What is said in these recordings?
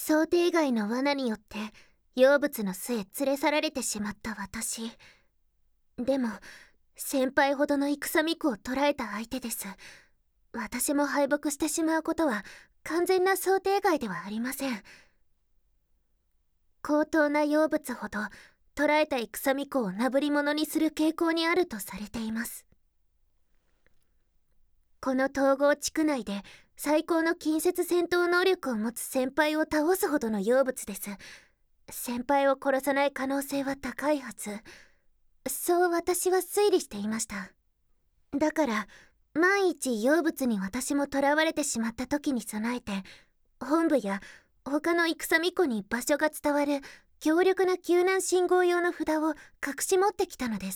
想定外の罠によって妖物の巣へ連れ去られてしまった私。でも先輩ほどの戦巫女を捕らえた相手です。私も敗北してしまうことは完全な想定外ではありません。高等な妖物ほど捕らえた戦巫女をなぶり物にする傾向にあるとされています。この統合地区内で最高の近接戦闘能力を持つ先輩を倒すほどの妖物です。先輩を殺さない可能性は高いはず。そう私は推理していました。だから万一妖物に私も囚われてしまった時に備えて、本部や他の戦巫女に場所が伝わる強力な救難信号用の札を隠し持ってきたのです。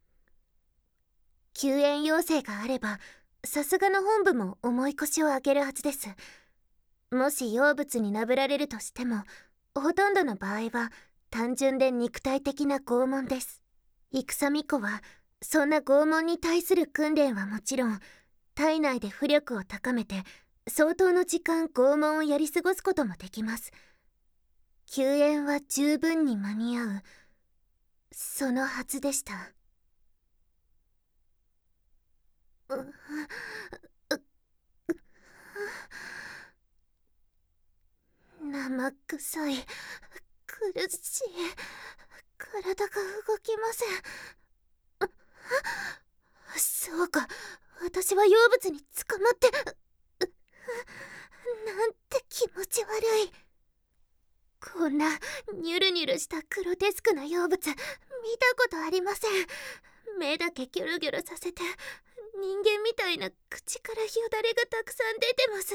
救援要請があればさすがの本部も重い腰を上げるはずです。もし妖物になぶられるとしても、ほとんどの場合は単純で肉体的な拷問です。戦巫女はそんな拷問に対する訓練はもちろん、体内で巫力を高めて相当の時間拷問をやり過ごすこともできます。救援は十分に間に合う、そのはずでした。生臭い、苦しい、体が動きません。そうか、私は妖物に捕まって、なんて気持ち悪い。こんなニュルニュルしたグロテスクな妖物見たことありません。目だけギョロギョロさせて、人間みたいな口からよだれがたくさん出てます。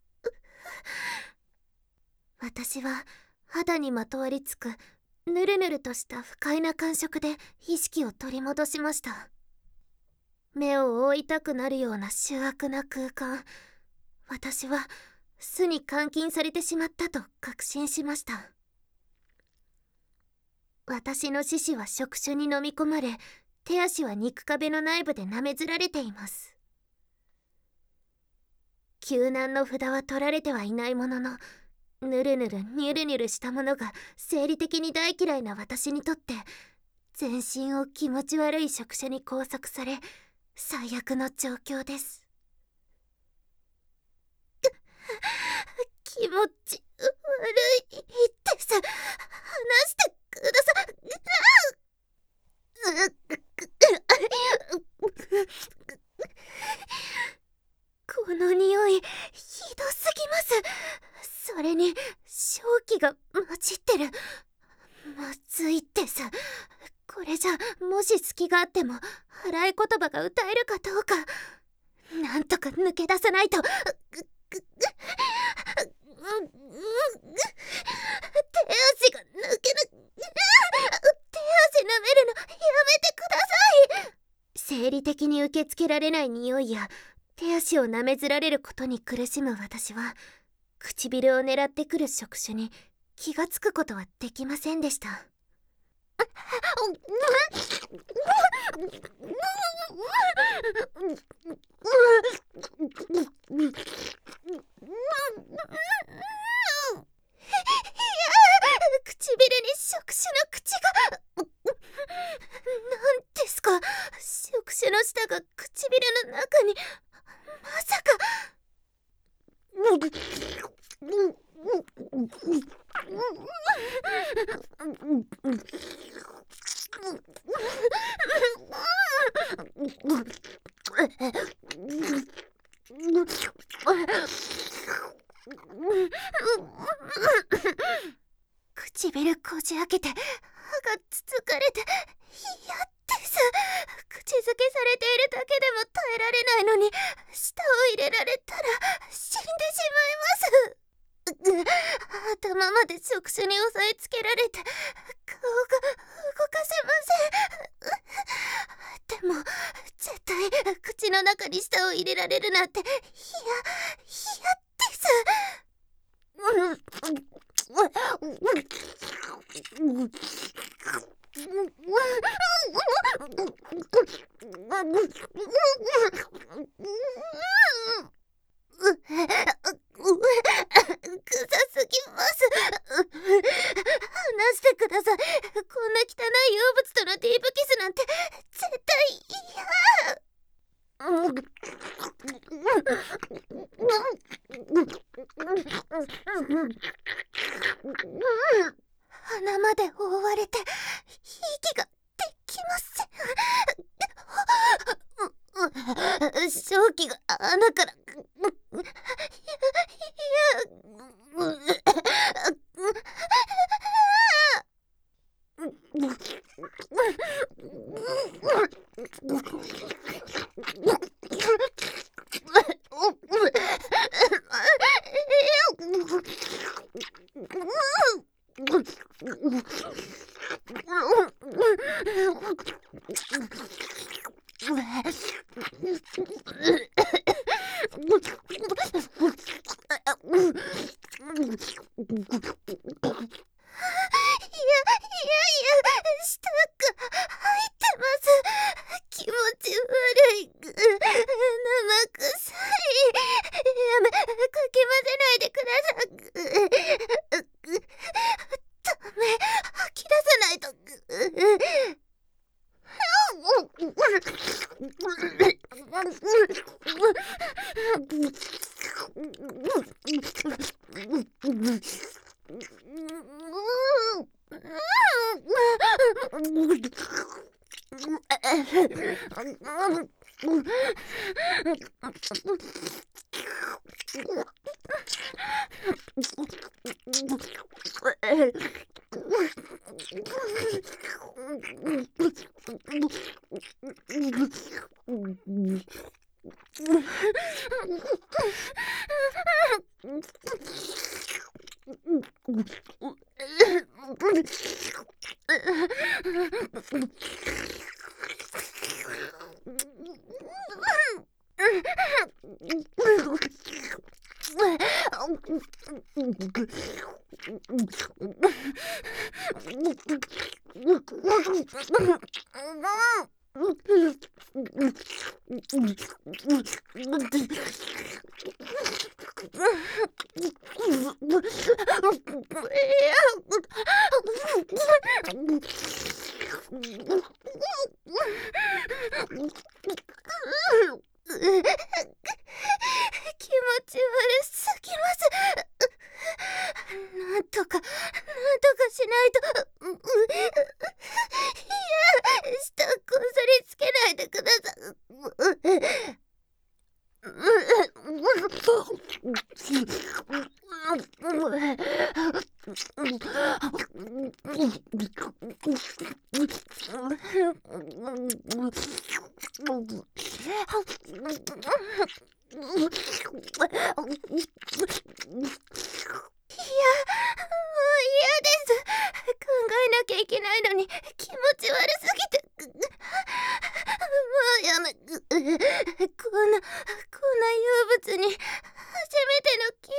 私は肌にまとわりつくぬるぬるとした不快な感触で意識を取り戻しました。目を覆いたくなるような醜悪な空間。私は巣に監禁されてしまったと確信しました。私の四肢は触手に飲み込まれ、手足は肉壁の内部で舐めずられています。救難の札は取られてはいないものの、ぬるぬるニュルニュルしたものが生理的に大嫌いな私にとって、全身を気持ち悪い触手に拘束され、最悪の状況です。気持ち悪いです。話してください。この匂いひどすぎます。それに正気が混じってる。まずいです。これじゃもし隙があっても払い言葉が歌えるかどうか。なんとか抜け出さないと。手足が抜けな、手足舐めるのやめてください。生理的に受け付けられない匂いや手足を舐めずられることに苦しむ私は、唇を狙ってくる触手に気がつくことはできませんでした。唇に触手の口が。何ですか、触手の下が唇の中に。まさか。唇こじ開けて歯がつつかれて嫌です。口づけされているだけでも耐えられないのに、舌を入れられたら死んでしまいます。頭まで触手に押さえつけられて顔が動かせません。でも絶対口の中に舌を入れられるなんて嫌です。臭すぎます。 鼻まで覆われて息ができません。正気が穴からしたく入ってます。気持ち悪い。生臭い。やめ、かき混ぜないでください。ダメ、吐き出さないと。気持ち悪すぎます。なんとかしないと。いや、舌こすりつけないでください。考えなきゃいけないのに気持ち悪すぎて。もうやめ。こんな有物に初めてのキ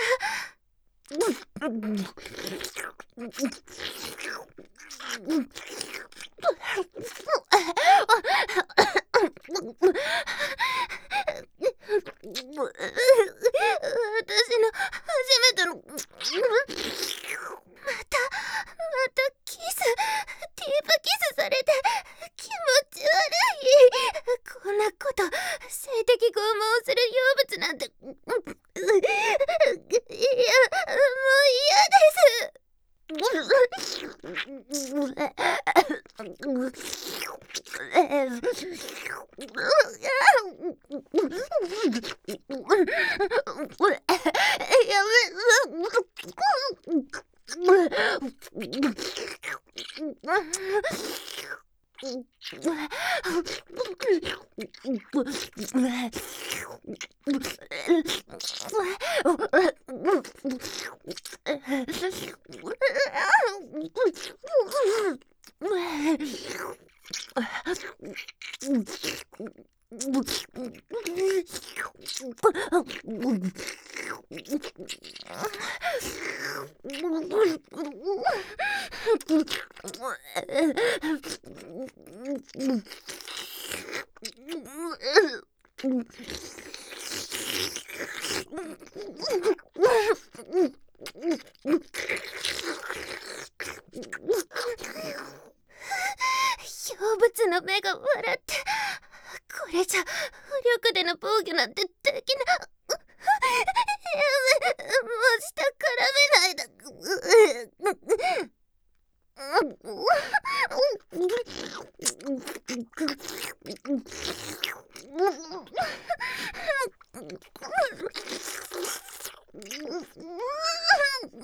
私の初めてのまたキス、ディープキスされて気持ち悪い。こんなこと性的拷問をする妖物なんて。いや、もう嫌です。妖物の目が笑って、これじゃ巫力での防御なんてできない。やめ、もうしたく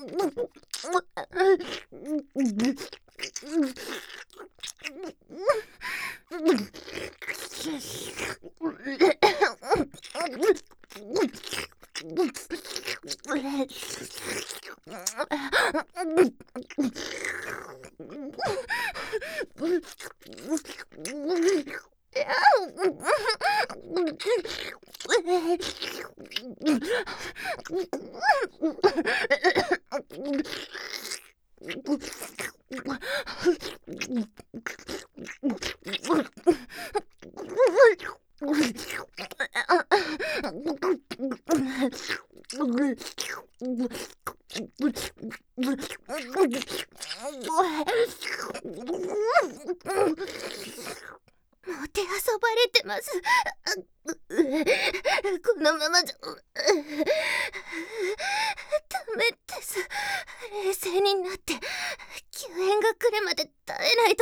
もてあそばれてます。このままじゃダメです。冷静になって救援が来るまで耐えないと。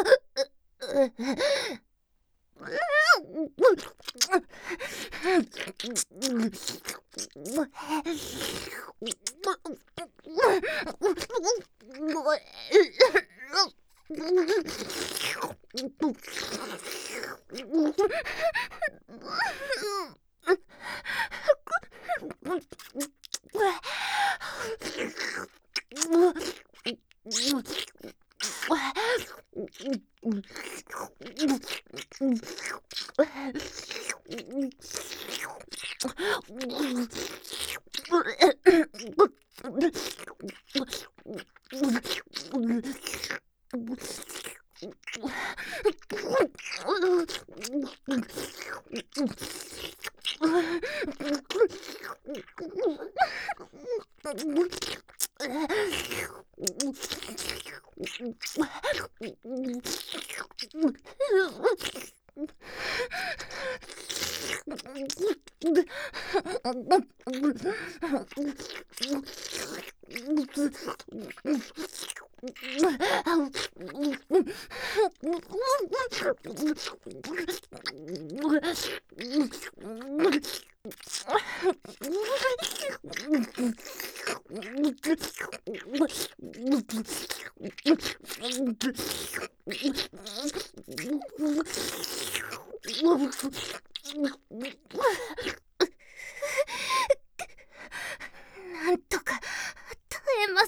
なんとか耐えます。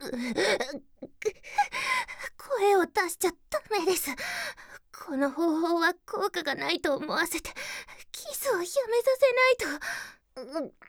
声を出しちゃダメです。この方法は効果がないと思わせてキスをやめさせないと。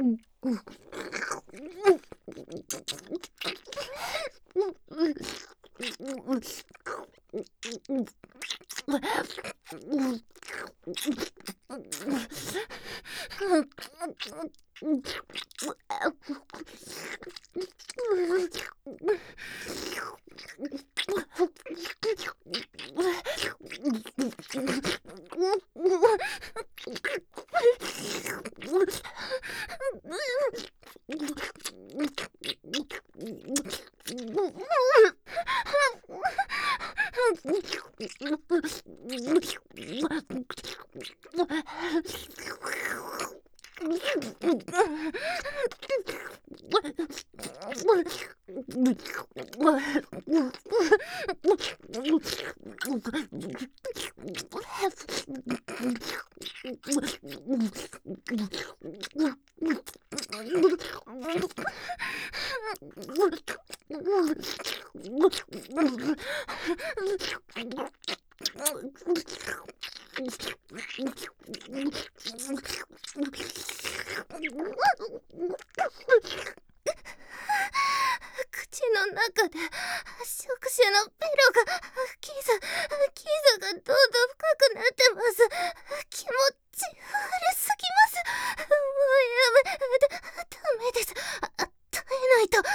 口の中で触手のベロがキスがどんどん深くなってます。気持ち悪すぎます。もうやめダメです。耐えないと。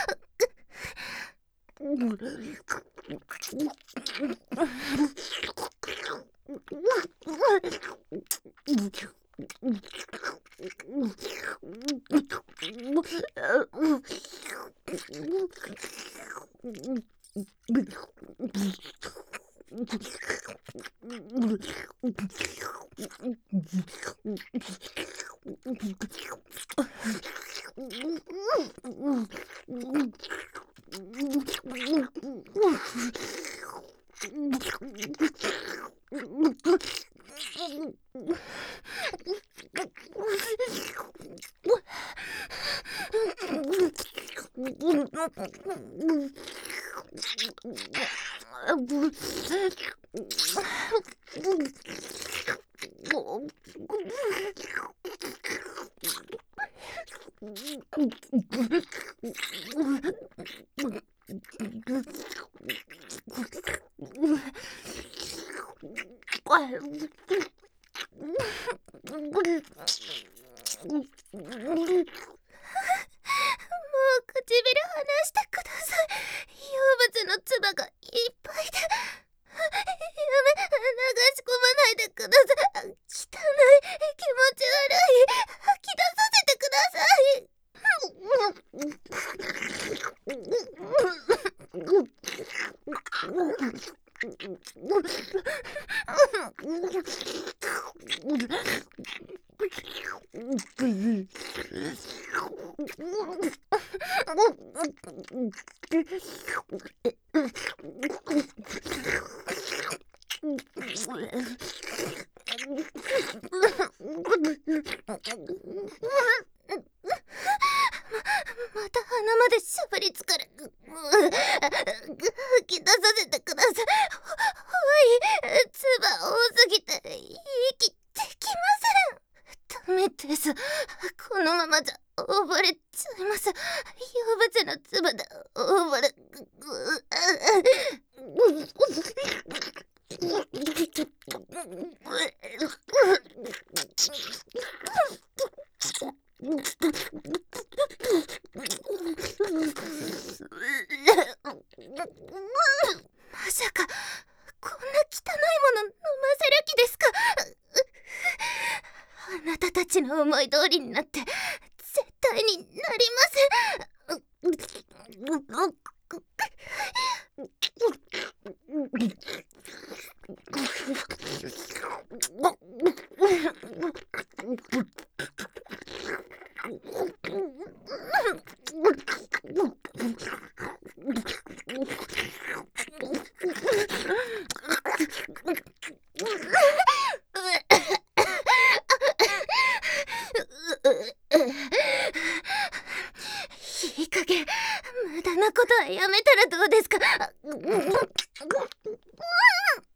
唇離してください。溶物の唾がいっぱいで。流し込まないでください。汚い、気持ち悪い。吐き出させてください。また鼻までしゃぶりつかれ。吐き出させてください。はい、唾多すぎて息できません。ダメです。このままじゃ溺れちゃいます。溶物の唾で溺れ。まさかこんな汚いもの飲ませる気ですか？あなたたちの思い通りになって絶対になりません。いい加減無駄なことはやめたらどうですか？